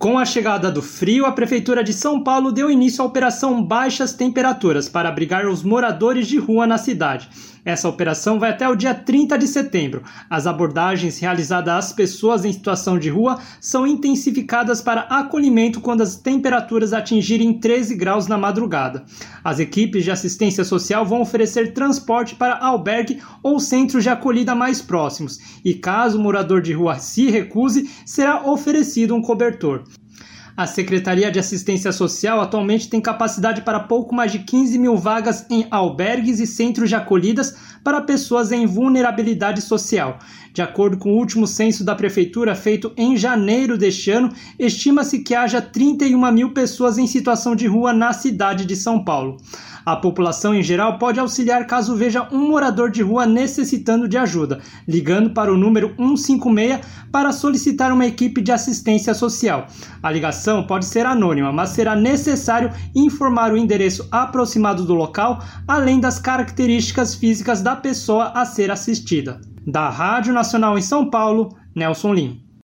Com a chegada do frio, a Prefeitura de São Paulo deu início à Operação Baixas Temperaturas para abrigar os moradores de rua na cidade. Essa operação vai até o dia 30 de setembro. As abordagens realizadas às pessoas em situação de rua são intensificadas para acolhimento quando as temperaturas atingirem 13 graus na madrugada. As equipes de assistência social vão oferecer transporte para albergue ou centros de acolhida mais próximos. E caso o morador de rua se recuse, será oferecido um cobertor. A Secretaria de Assistência Social atualmente tem capacidade para pouco mais de 15 mil vagas em albergues e centros de acolhidas para pessoas em vulnerabilidade social. De acordo com o último censo da Prefeitura, feito em janeiro deste ano, estima-se que haja 31 mil pessoas em situação de rua na cidade de São Paulo. A população em geral pode auxiliar caso veja um morador de rua necessitando de ajuda, ligando para o número 156 para solicitar uma equipe de assistência social. A ligação pode ser anônima, mas será necessário informar o endereço aproximado do local, além das características físicas da pessoa a ser assistida. Da Rádio Nacional em São Paulo, Nelson Lim.